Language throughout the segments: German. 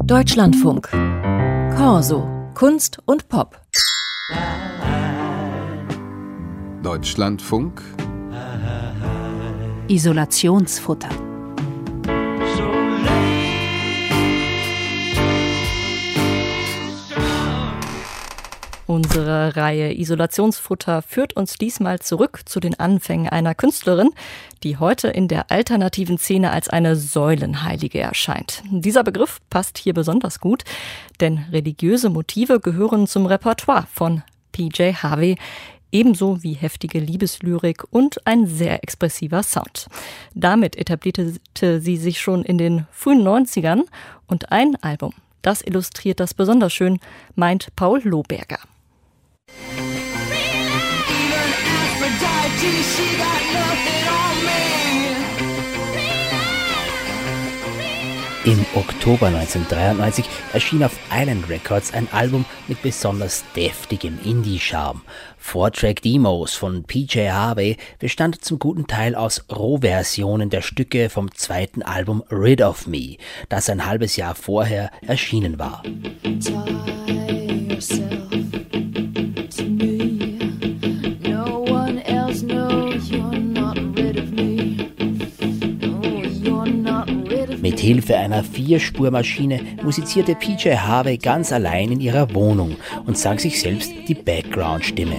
Deutschlandfunk. Corso. Kunst und Pop. Deutschlandfunk. Isolationsfutter. Unsere Reihe Isolationsfutter führt uns diesmal zurück zu den Anfängen einer Künstlerin, die heute in der alternativen Szene als eine Säulenheilige erscheint. Dieser Begriff passt hier besonders gut, denn religiöse Motive gehören zum Repertoire von PJ Harvey, ebenso wie heftige Liebeslyrik und ein sehr expressiver Sound. Damit etablierte sie sich schon in den frühen 90ern und ein Album, das illustriert das besonders schön, meint Paul Lohberger. Im Oktober 1993 erschien auf Island Records ein Album mit besonders deftigem Indie-Charme. 4-Track-Demos von PJ Harvey bestand zum guten Teil aus Rohversionen der Stücke vom zweiten Album Rid of Me, das ein halbes Jahr vorher erschienen war. Mit Hilfe einer 4-Spur-Maschine musizierte PJ Harvey ganz allein in ihrer Wohnung und sang sich selbst die Background-Stimme.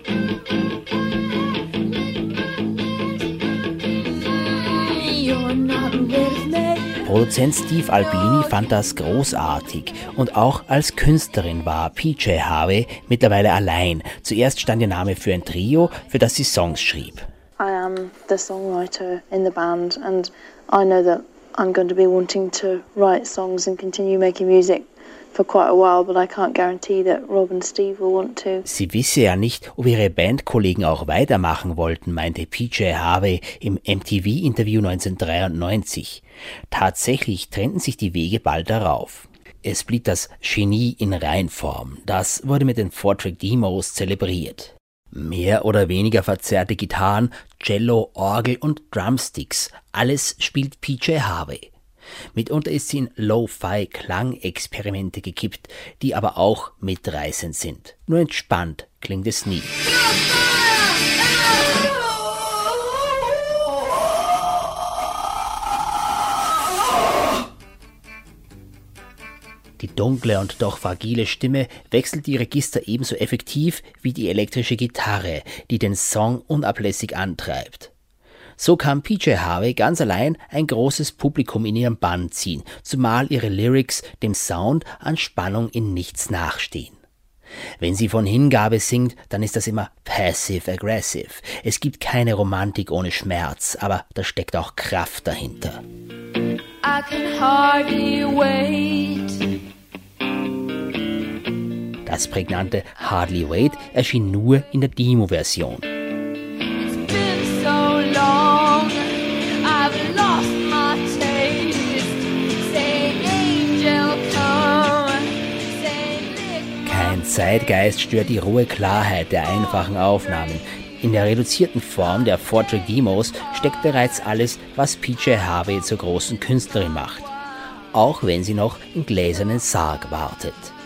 Produzent Steve Albini fand das großartig und auch als Künstlerin war PJ Harvey mittlerweile allein. Zuerst stand ihr Name für ein Trio, für das sie Songs schrieb. I am the songwriter in the band and I know that I'm going to be wanting to write songs and continue making music for quite a while, but I can't guarantee that Rob and Steve will want to. Sie wisse ja nicht, ob ihre Bandkollegen auch weitermachen wollten, meinte PJ Harvey im MTV-Interview 1993. Tatsächlich trennten sich die Wege bald darauf. Es blieb das Genie in Reinform. Das wurde mit den 4-Track-Demos zelebriert. Mehr oder weniger verzerrte Gitarren, Cello, Orgel und Drumsticks, alles spielt PJ Harvey. Mitunter ist sie in Lo-Fi-Klangexperimente gekippt, die aber auch mitreißend sind. Nur entspannt klingt es nie. Die dunkle und doch fragile Stimme wechselt die Register ebenso effektiv wie die elektrische Gitarre, die den Song unablässig antreibt. So kann PJ Harvey ganz allein ein großes Publikum in ihrem Bann ziehen, zumal ihre Lyrics dem Sound an Spannung in nichts nachstehen. Wenn sie von Hingabe singt, dann ist das immer passive-aggressive. Es gibt keine Romantik ohne Schmerz, aber da steckt auch Kraft dahinter. I can hardly wait. Das prägnante Hardly Wait erschien nur in der Demo-Version. It's been so long, I've lost my taste. Say angel come, say lick. Kein Zeitgeist stört die rohe Klarheit der einfachen Aufnahmen. In der reduzierten Form der 4-Track-Demos steckt bereits alles, was PJ Harvey zur großen Künstlerin macht. Auch wenn sie noch im gläsernen Sarg wartet.